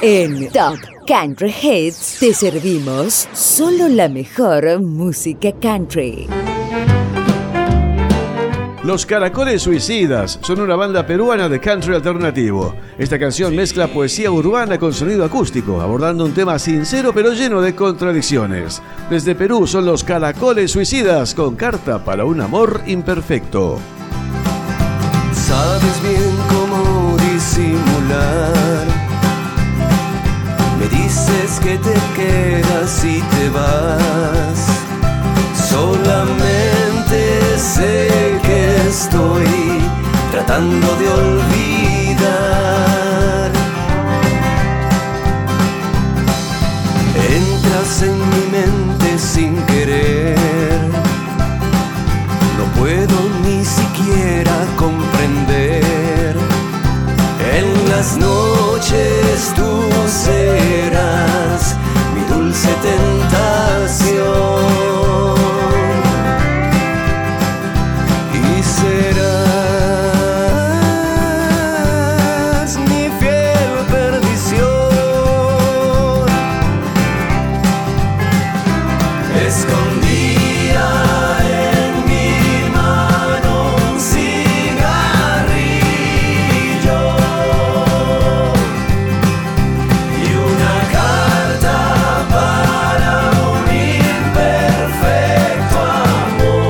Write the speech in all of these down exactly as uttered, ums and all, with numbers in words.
En Top Country Hits te servimos solo la mejor música country. Los Caracoles Suicidas son una banda peruana de country alternativo. Esta canción mezcla poesía urbana con sonido acústico, abordando un tema sincero pero lleno de contradicciones. Desde Perú son los Caracoles Suicidas con Carta para un amor imperfecto. Sabes bien cómo disimular. Me dices que te quedas y te vas. Solamente sé que estoy tratando de olvidar. Entras en mi mente sin querer. No puedo ni siquiera comprender. En las noches tú serás mi dulce tentación. Serás mi fiel perdición. Escondida en mi mano un cigarrillo y una carta para un imperfecto amor.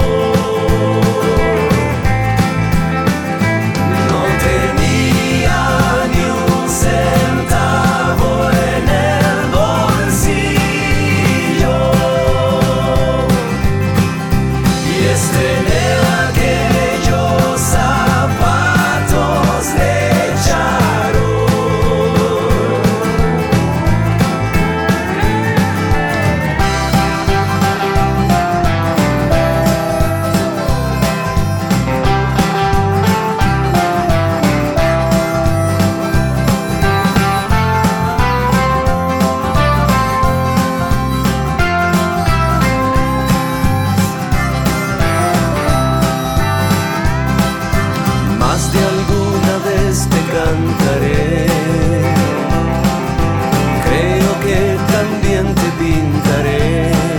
Cantaré, creo que también te pintaré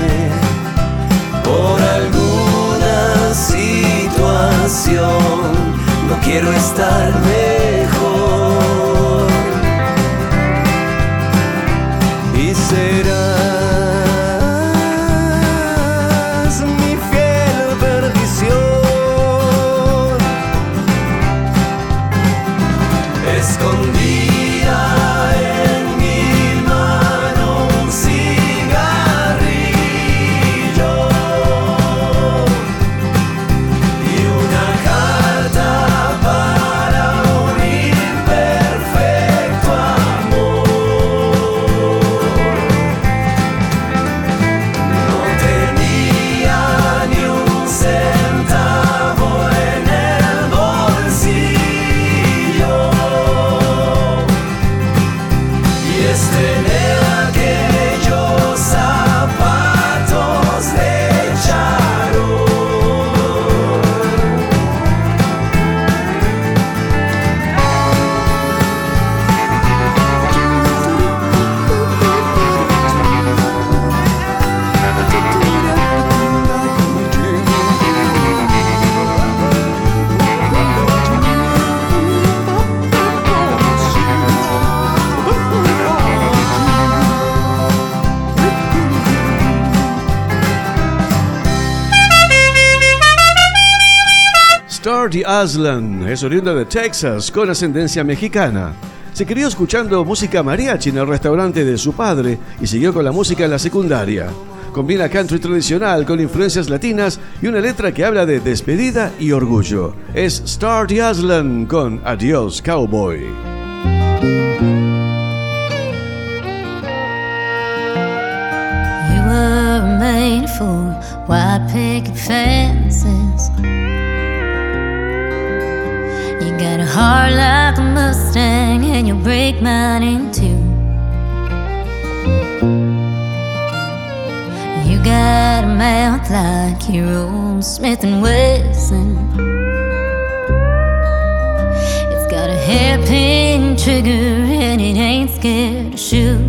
por alguna situación. No quiero estar mejor y serás mi fiel perdición. Escondida en mi mano un cigarrillo y una carta para un imperfecto amor. No tenía ni un centavo en el bolsillo. Tener aquellos zapatos de charol. Stardy Aslan es oriunda de Texas con ascendencia mexicana. Se crió escuchando música mariachi en el restaurante de su padre y siguió con la música en la secundaria. Combina country tradicional con influencias latinas y una letra que habla de despedida y orgullo. Es Stardy Aslan con Adiós Cowboy. You were made for white picket fences. You got a heart like a Mustang and you'll break mine in two. You got a mouth like your old Smith and Wesson. It's got a hairpin trigger and it ain't scared to shoot.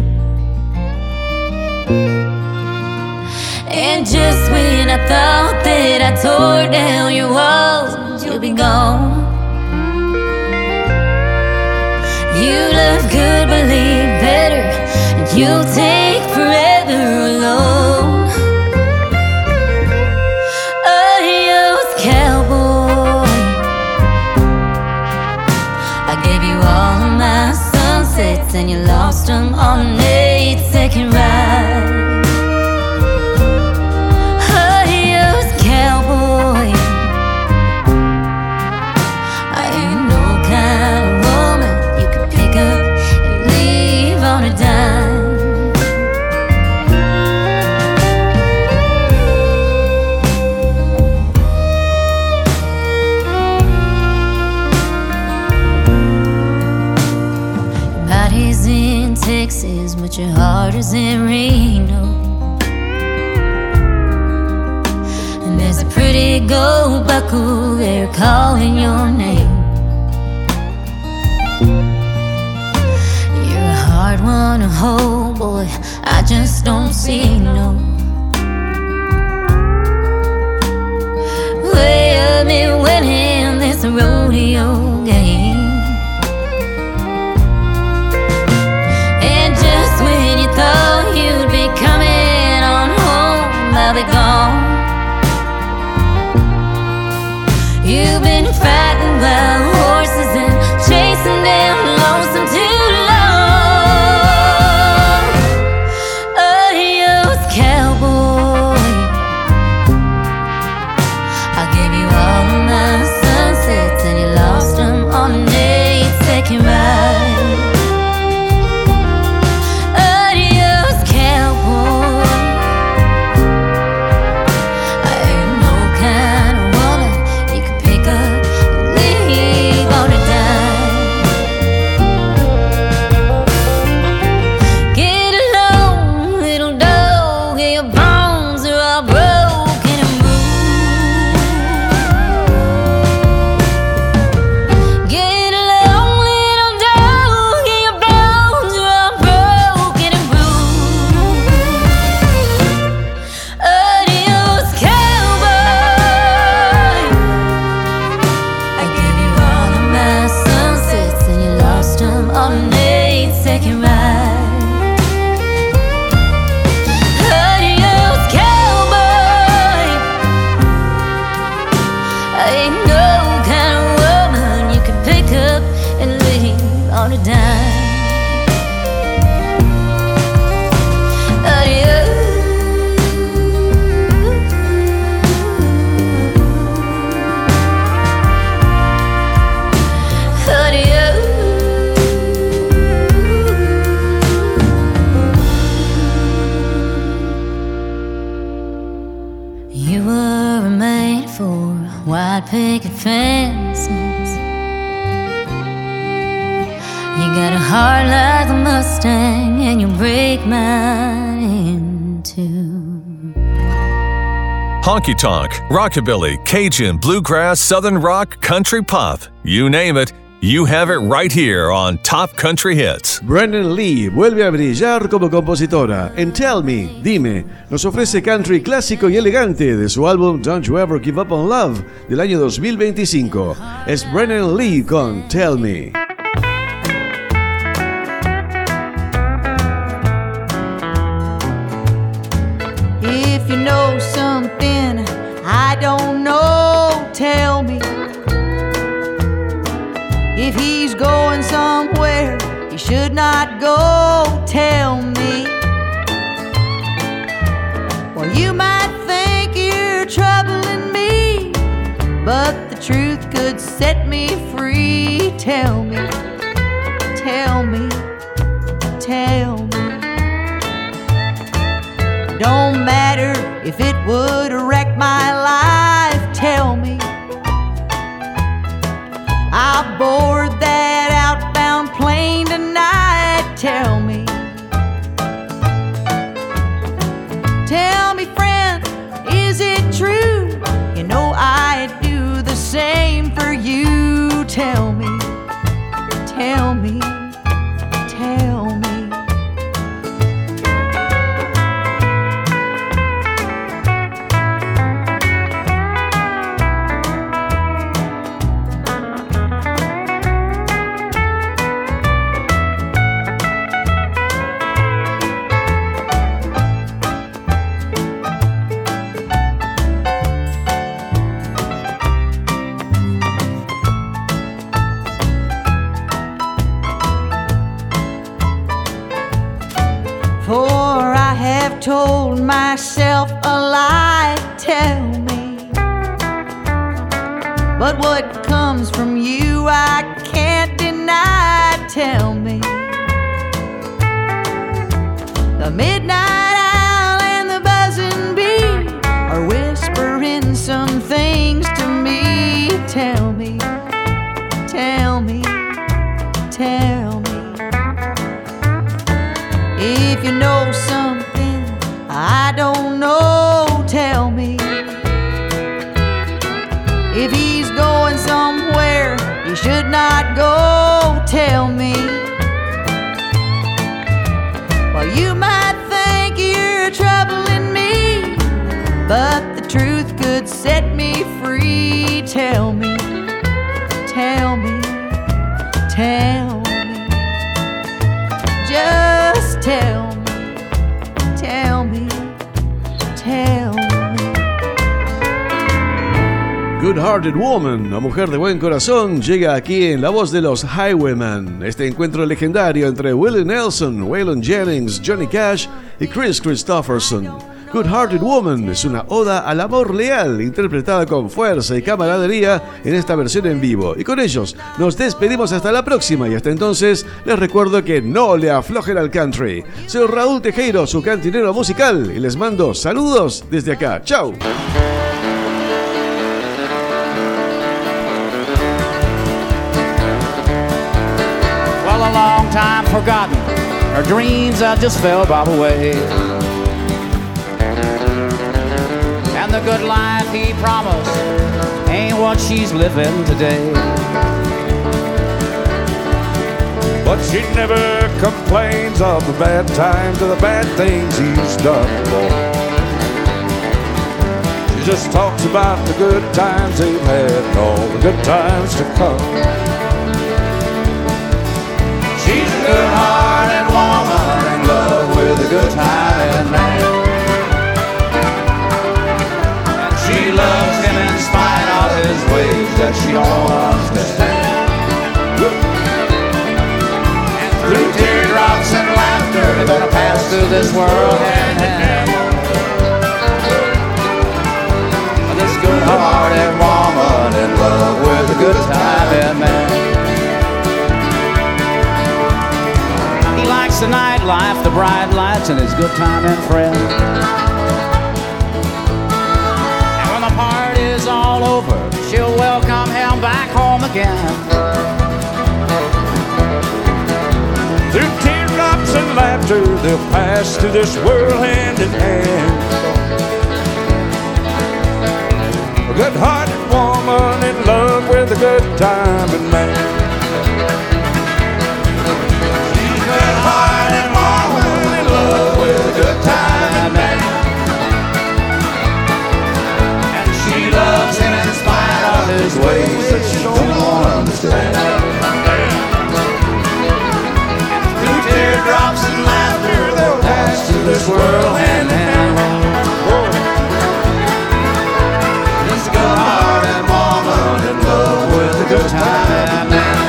And just when I thought that I tore down your walls, you'll be gone. You love good, believe better, and you'll take forever alone. Adios, cowboy. I gave you all of my sunsets, and you lost them on an eight-second ride. Texas, but your heart is in Reno. And there's a pretty gold buckle there calling your name. You're a hard one to hold, boy, I just don't see no way of me winning this rodeo game. Thought you'd be coming on home, I'll be gone. You've been fighting wild horses and chasing down lonesome too long. Adios, cowboy. I gave you all of my sunsets, and you lost them on an eight-second ride. Picket fences. You got a heart like a Mustang, and you break mine in two. Honky tonk, rockabilly, Cajun, bluegrass, southern rock, country pop. You name it, you have it right here on Top Country Hits. Brandon Lee vuelve a brillar como compositora. En Tell Me, Dime, nos ofrece country clásico y elegante de su álbum Don't You Ever Give Up on Love del año dos mil veinticinco. Es Brandon Lee con Tell Me. If you know something I don't know, tell me. If he's going somewhere he should not go, tell me. Well, you might think you're troubling me, but the truth could set me free. Tell me, tell me, tell me. Don't matter if it would wreck my life, tell me. I'll board that outbound plane tonight, tell me. Tell me, friend, is it true? You know I'd do the same for you. Tell me, tell me, have told myself a lie, tell me. But what comes from you I can't deny, tell me. The midnight owl and the buzzing bee are whispering some things to me. Tell me, tell me, tell me. If you know something I don't know, tell me. If he's going somewhere he should not go, tell me. Well, you might think you're troubling me, but the truth could set me free. Tell me, tell me, tell me. Just tell me, tell me, tell me. Good-Hearted Woman, una mujer de buen corazón, llega aquí en la voz de los Highwaymen. Este encuentro legendario entre Willie Nelson, Waylon Jennings, Johnny Cash y Chris Christopherson. Good-Hearted Woman es una oda al amor leal, interpretada con fuerza y camaradería en esta versión en vivo. Y con ellos nos despedimos hasta la próxima, y hasta entonces les recuerdo que no le aflojen al country. Soy Raúl Tejero, su cantinero musical, y les mando saludos desde acá. ¡Chao! Well, a long time forgotten, her dreams I just fell by the way. And the good life he promised ain't what she's living today. But she never complains of the bad times or the bad things he's done for her. She just talks about the good times they've had and all the good times to come. She's a good-hearted woman in love with a good time man. She loves him in spite of his ways that she don't understand. And through teardrops and laughter, they're gonna pass through this world hand in hand. This good-hearted woman in love with a good time man. He likes the nightlife, the bright lights, and his good time and friends. Party's all over, she'll welcome him back home again. Through teardrops and laughter, they'll pass through this world hand in hand. A good-hearted woman in love with a good time and man. She's a good-hearted woman in love with a good time and man. Loves him in spite of his ways that she don't understand. And through teardrops and laughter, they'll pass through this world hand in hand. This good-hearted woman in love with a good time man.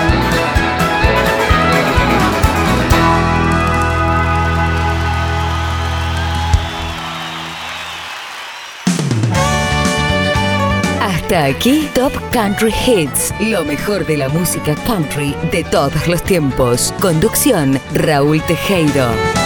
Hasta aquí Top Country Hits, lo mejor de la música country de todos los tiempos. Conducción, Raúl Tejero.